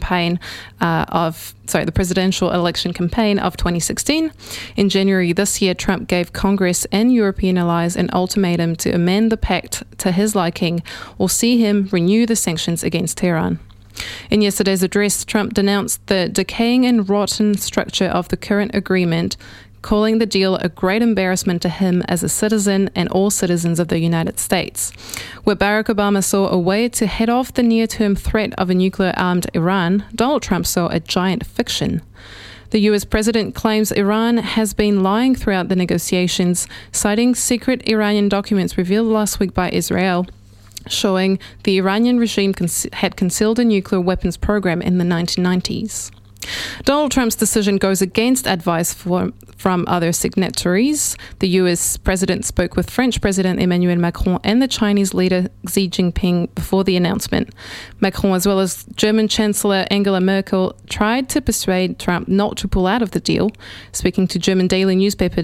election campaign of 2016. In January this year, Trump gave Congress and European allies an ultimatum to amend the pact to his liking or see him renew the sanctions against Tehran. In yesterday's address, Trump denounced the decaying and rotten structure of the current agreement, calling the deal a great embarrassment to him as a citizen and all citizens of the United States. Where Barack Obama saw a way to head off the near-term threat of a nuclear-armed Iran, Donald Trump saw a giant fiction. The US president claims Iran has been lying throughout the negotiations, citing secret Iranian documents revealed last week by Israel, showing the Iranian regime had concealed a nuclear weapons program in the 1990s. Donald Trump's decision goes against advice from other signatories. The US president spoke with French President Emmanuel Macron and the Chinese leader Xi Jinping before the announcement. Macron, as well as German Chancellor Angela Merkel, tried to persuade Trump not to pull out of the deal. Speaking to German daily newspaper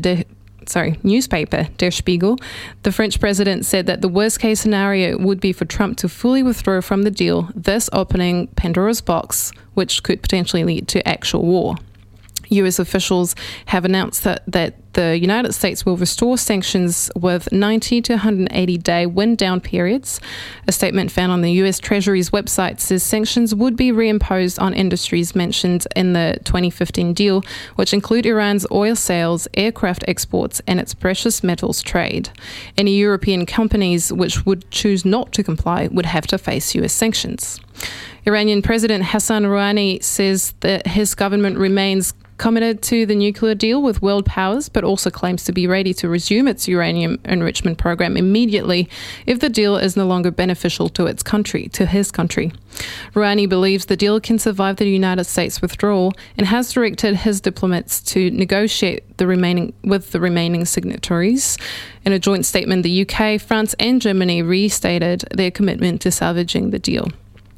Der Spiegel, the French president said that the worst-case scenario would be for Trump to fully withdraw from the deal, thus opening Pandora's box, which could potentially lead to actual war. US officials have announced that the United States will restore sanctions with 90 to 180-day wind-down periods. A statement found on the US Treasury's website says sanctions would be reimposed on industries mentioned in the 2015 deal, which include Iran's oil sales, aircraft exports, and its precious metals trade. Any European companies which would choose not to comply would have to face US sanctions. Iranian President Hassan Rouhani says that his government remains committed to the nuclear deal with world powers, but also claims to be ready to resume its uranium enrichment program immediately if the deal is no longer beneficial to his country. Rouhani believes the deal can survive the United States withdrawal and has directed his diplomats to negotiate with the remaining signatories. In a joint statement, the UK, France and Germany restated their commitment to salvaging the deal.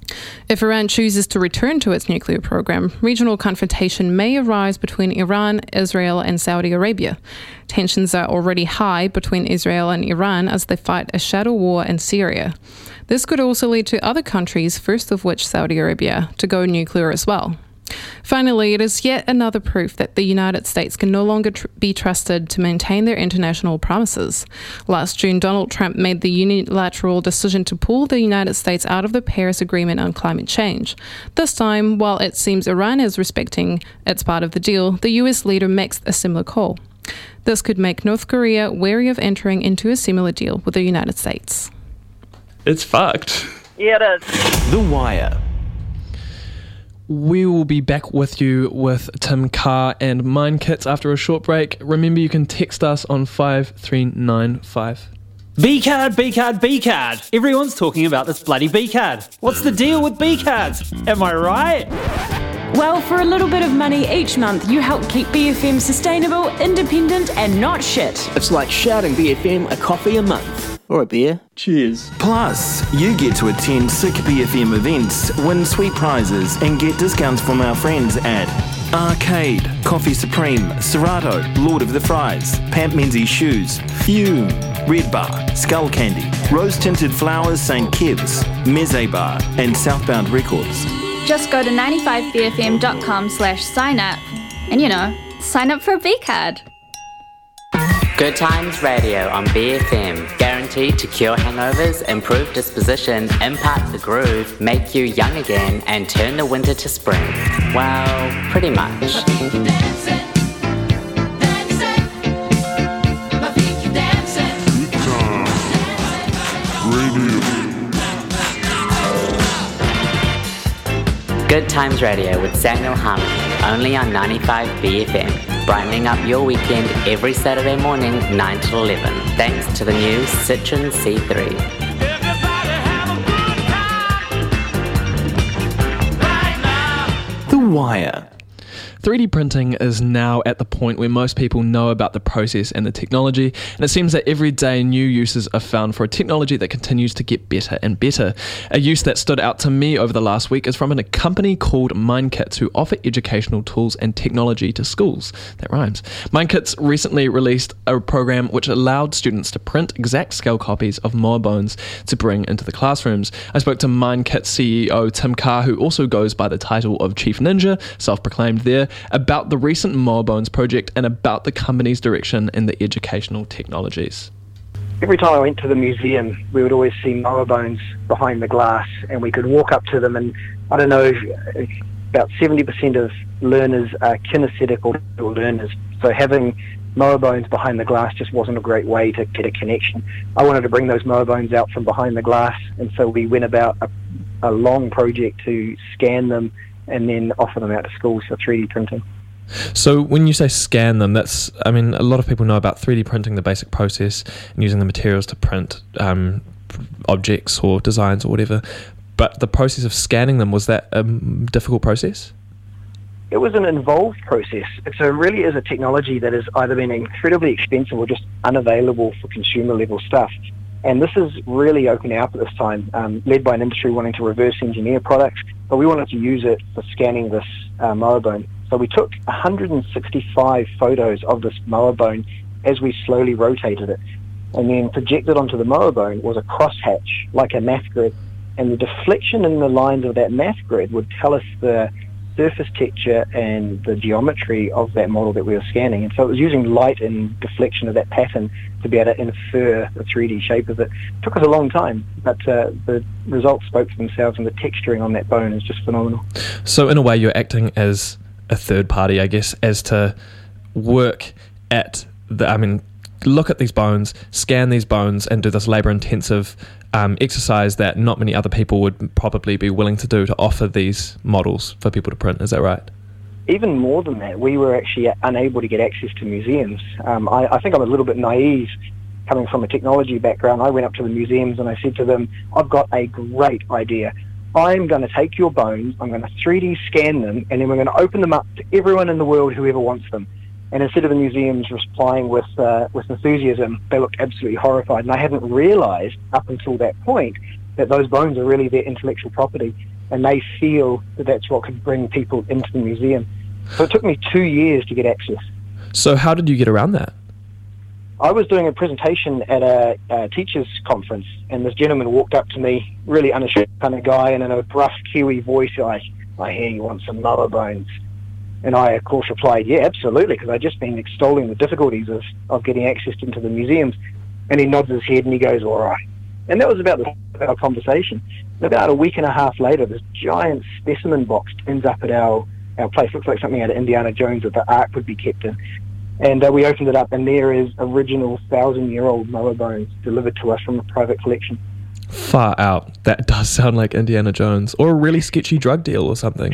If Iran chooses to return to its nuclear program, regional confrontation may arise between Iran, Israel, and Saudi Arabia. Tensions are already high between Israel and Iran as they fight a shadow war in Syria. This could also lead to other countries, first of which Saudi Arabia, to go nuclear as well. Finally, it is yet another proof that the United States can no longer be trusted to maintain their international promises. Last June, Donald Trump made the unilateral decision to pull the United States out of the Paris Agreement on climate change. This time, while it seems Iran is respecting its part of the deal, the US leader makes a similar call. This could make North Korea wary of entering into a similar deal with the United States. It's fucked. Yeah, it is. The Wire. We will be back with you with Tim Carr and Mind Kits after a short break. Remember, you can text us on 5395. B-card, B-card, B-card. Everyone's talking about this bloody B-card. What's the deal with B-cards? Am I right? Well, for a little bit of money each month, you help keep BFM sustainable, independent, and not shit. It's like shouting BFM a coffee a month. Or a beer. Cheers. Plus, you get to attend sick BFM events, win sweet prizes, and get discounts from our friends at Arcade, Coffee Supreme, Serato, Lord of the Fries, Pamp Menzies Shoes, Fume, Red Bar, Skull Candy, Rose Tinted Flowers St. Kev's, Meze Bar, and Southbound Records. Just go to 95bfm.com/sign up and, sign up for a B-card. Good Times Radio on BFM, guaranteed to cure hangovers, improve disposition, impart the groove, make you young again, and turn the winter to spring. Well, pretty much. Good Times Radio with Samuel Harmon, only on 95 BFM. Brightening up your weekend every Saturday morning, 9 to 11. Thanks to the new Citroen C3. The Wire. 3D printing is now at the point where most people know about the process and the technology, and it seems that every day new uses are found for a technology that continues to get better and better. A use that stood out to me over the last week is from a company called MindKits, who offer educational tools and technology to schools. That rhymes. MindKits recently released a program which allowed students to print exact scale copies of moa bones to bring into the classrooms. I spoke to MindKits CEO Tim Carr, who also goes by the title of Chief Ninja, self-proclaimed there, about the recent moa bones project and about the company's direction in the educational technologies. Every time I went to the museum, we would always see moa bones behind the glass, and we could walk up to them, and I don't know, about 70% of learners are kinesthetic or learners, so having moa bones behind the glass just wasn't a great way to get a connection. I wanted to bring those moa bones out from behind the glass, and so we went about a long project to scan them and then offer them out to schools for 3D printing. So when you say scan them, a lot of people know about 3D printing, the basic process, and using the materials to print objects or designs or whatever. But the process of scanning them, was that a difficult process? It was an involved process. So it really is a technology that has either been incredibly expensive or just unavailable for consumer level stuff. And this is really opening up at this time, led by an industry wanting to reverse engineer products, but we wanted to use it for scanning this moa bone. So we took 165 photos of this moa bone as we slowly rotated it. And then projected onto the moa bone was a crosshatch, like a math grid. And the deflection in the lines of that math grid would tell us the surface texture and the geometry of that model that we were scanning. And so it was using light and deflection of that pattern to be able to infer the 3D shape of it. It took us a long time, but the results spoke for themselves, and the texturing on that bone is just phenomenal. So in a way, you're acting as a third party, I guess, as to work at look at these bones, scan these bones, and do this labour-intensive exercise that not many other people would probably be willing to do to offer these models for people to print. Is that right? Even more than that, we were actually unable to get access to museums. I think I'm a little bit naive coming from a technology background. I went up to the museums and I said to them, I've got a great idea. I'm going to take your bones, I'm going to 3D scan them, and then we're going to open them up to everyone in the world who ever wants them. And instead of the museums replying with enthusiasm, they looked absolutely horrified. And I hadn't realised up until that point that those bones are really their intellectual property. and they feel that that's what could bring people into the museum. So it took me 2 years to get access. So how did you get around that? I was doing a presentation at a teachers' conference, and this gentleman walked up to me, really unashamed kind of guy, and in a gruff Kiwi voice, like, I hear you want some mower bones. And I, of course, replied, yeah, absolutely, because I'd just been extolling the difficulties of getting access into the museums. And he nods his head and he goes, all right. And that was about our conversation. And about a week and a half later, this giant specimen box turns up at our place. Looks like something out of Indiana Jones that the Ark would be kept in. And we opened it up, and there is original 1,000-year-old mower bones delivered to us from a private collection. Far out. That does sound like Indiana Jones, or a really sketchy drug deal or something.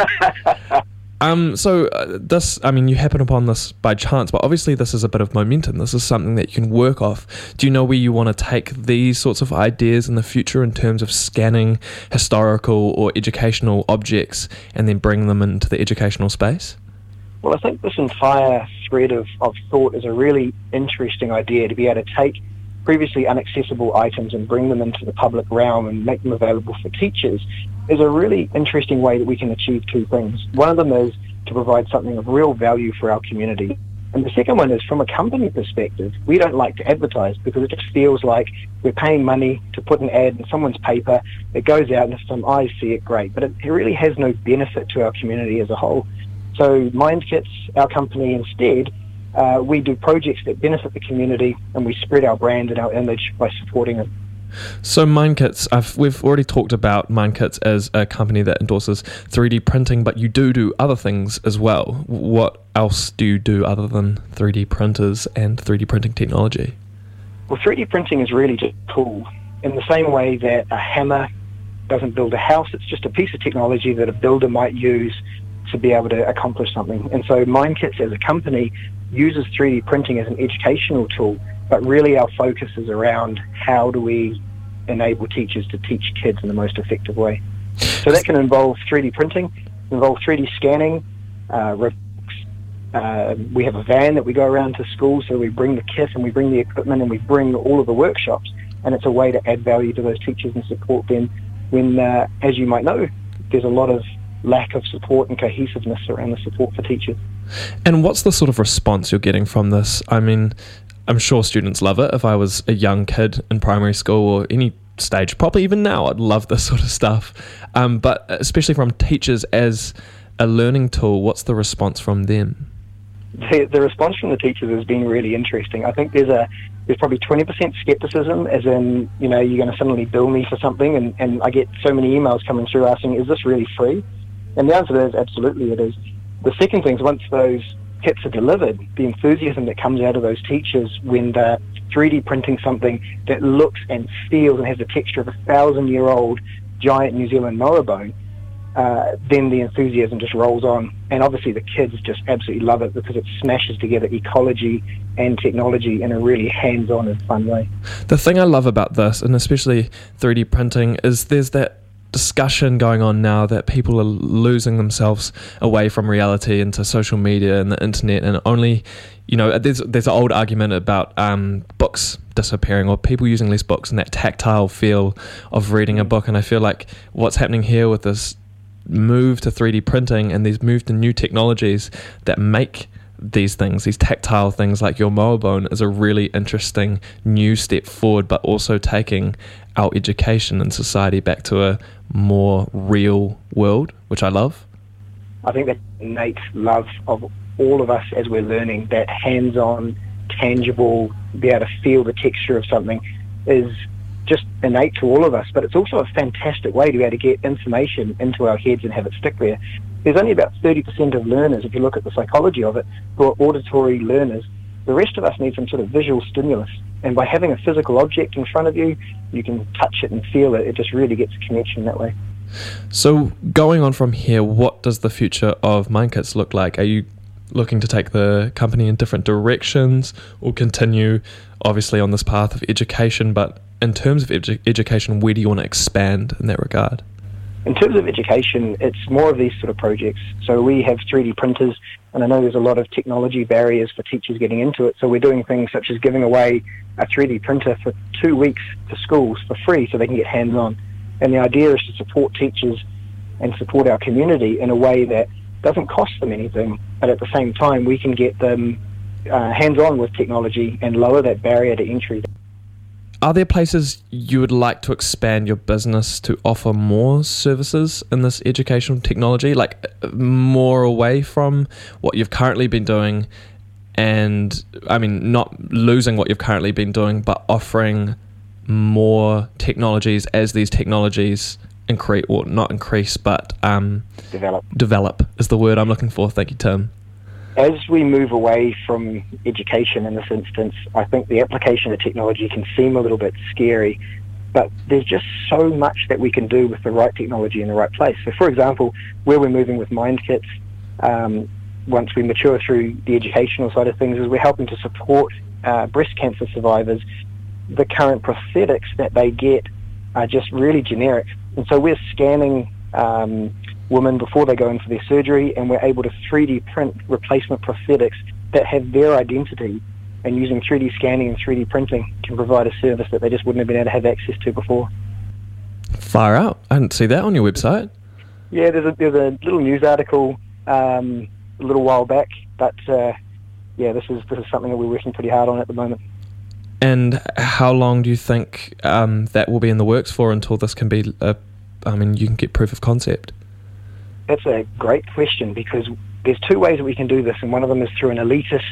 This, I mean, you happen upon this by chance, but obviously this is a bit of momentum. This is something that you can work off. Do you know where you want to take these sorts of ideas in the future in terms of scanning historical or educational objects and then bring them into the educational space? Well, I think this entire thread of thought is a really interesting idea, to be able to take previously inaccessible items and bring them into the public realm and make them available for teachers is a really interesting way that we can achieve two things. One of them is to provide something of real value for our community. And the second one is, from a company perspective, we don't like to advertise because it just feels like we're paying money to put an ad in someone's paper. It goes out, and if some eyes see it, great. But it really has no benefit to our community as a whole. So MindKits, our company, instead, we do projects that benefit the community, and we spread our brand and our image by supporting them. So MindKits, we've already talked about MindKits as a company that endorses 3D printing, but you do other things as well. What else do you do other than 3D printers and 3D printing technology? Well, 3D printing is really just a tool. In the same way that a hammer doesn't build a house, it's just a piece of technology that a builder might use to be able to accomplish something. And so MindKits as a company uses 3D printing as an educational tool, but really our focus is around how do we enable teachers to teach kids in the most effective way. So that can involve 3D printing, involve 3D scanning, we have a van that we go around to schools, so we bring the kit and we bring the equipment and we bring all of the workshops, and it's a way to add value to those teachers and support them when, as you might know, there's a lot of lack of support and cohesiveness around the support for teachers. And what's the sort of response you're getting from this? I mean, I'm sure students love it. If I was a young kid in primary school or any stage, probably even now, I'd love this sort of stuff. But especially from teachers as a learning tool, what's the response from them? The response from the teachers has been really interesting. I think there's probably 20% skepticism, as in, you know, you're going to suddenly bill me for something, and I get so many emails coming through asking, is this really free? And the answer is absolutely it is. The second thing is, once those kits are delivered, the enthusiasm that comes out of those teachers when they're 3D printing something that looks and feels and has the texture of a 1,000-year-old giant New Zealand mower bone, then the enthusiasm just rolls on. And obviously the kids just absolutely love it because it smashes together ecology and technology in a really hands-on and fun way. The thing I love about this, and especially 3D printing, is there's that discussion going on now that people are losing themselves away from reality into social media and the internet, and only, you know, there's an old argument about books disappearing or people using less books and that tactile feel of reading a book. And I feel like what's happening here with this move to 3D printing and these move to new technologies that make these things, these tactile things like your mower bone, is a really interesting new step forward, but also taking our education and society back to a more real world, which I love. I think that innate love of all of us as we're learning, that hands-on, tangible, be able to feel the texture of something, is just innate to all of us. But it's also a fantastic way to be able to get information into our heads and have it stick there. There's only about 30% of learners, if you look at the psychology of it, who are auditory learners. The rest of us need some sort of visual stimulus. And by having a physical object in front of you, you can touch it and feel it. It just really gets a connection that way. So going on from here, what does the future of MindKits look like? Are you looking to take the company in different directions or continue obviously on this path of education? But in terms of education, where do you want to expand in that regard? In terms of education, it's more of these sort of projects. So we have 3D printers, and I know there's a lot of technology barriers for teachers getting into it. So we're doing things such as giving away a 3D printer for 2 weeks to schools for free so they can get hands-on. And the idea is to support teachers and support our community in a way that doesn't cost them anything, but at the same time we can get them hands-on with technology and lower that barrier to entry. Are there places you would like to expand your business to offer more services in this educational technology, like more away from what you've currently been doing, and I mean not losing what you've currently been doing, but offering more technologies as these technologies increase, or not increase, but develop is the word I'm looking for. Thank you, Tim. As we move away from education in this instance, I think the application of technology can seem a little bit scary, but there's just so much that we can do with the right technology in the right place. So, for example, where we're moving with MindKits, once we mature through the educational side of things, is we're helping to support breast cancer survivors. The current prosthetics that they get are just really generic. And so we're scanning women before they go in for their surgery, and we're able to 3D print replacement prosthetics that have their identity, and using 3D scanning and 3D printing can provide a service that they just wouldn't have been able to have access to before. Far out. I didn't see that on your website. Yeah, there's a little news article a little while back, but this is something that we're working pretty hard on at the moment. And how long do you think that will be in the works for until this can be, you can get proof of concept? That's a great question, because there's two ways that we can do this, and one of them is through an elitist,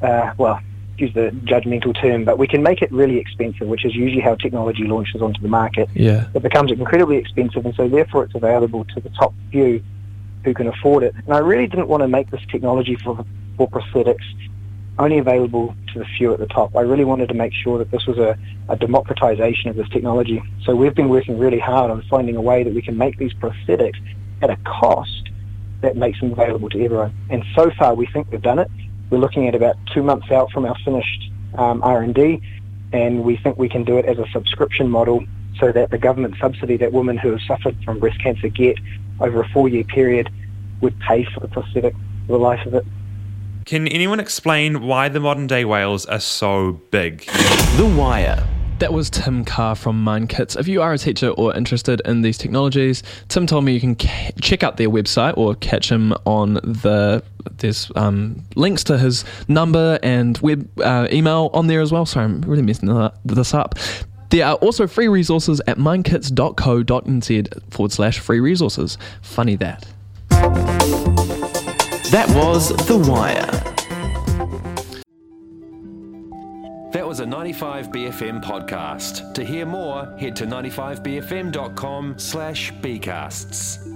use the judgmental term, but we can make it really expensive, which is usually how technology launches onto the market. Yeah. It becomes incredibly expensive, and so therefore it's available to the top few who can afford it. And I really didn't want to make this technology for prosthetics only available to the few at the top. I really wanted to make sure that this was a democratization of this technology. So we've been working really hard on finding a way that we can make these prosthetics at a cost that makes them available to everyone. And so far we think we've done it. We're looking at about 2 months out from our finished R&D, and we think we can do it as a subscription model, so that the government subsidy that women who have suffered from breast cancer get over a 4-year period would pay for the prosthetic for the life of it. Can anyone explain why the modern day whales are so big? The Wire. That was Tim Carr from MindKits. If you are a teacher or interested in these technologies, Tim told me you can check out their website or catch him on there's links to his number and web email on there as well. Sorry, I'm really messing this up. There are also free resources at mindkits.co.nz/free resources. Funny that. That was The Wire. That was a 95BFM podcast. To hear more, head to 95bfm.com/bcasts.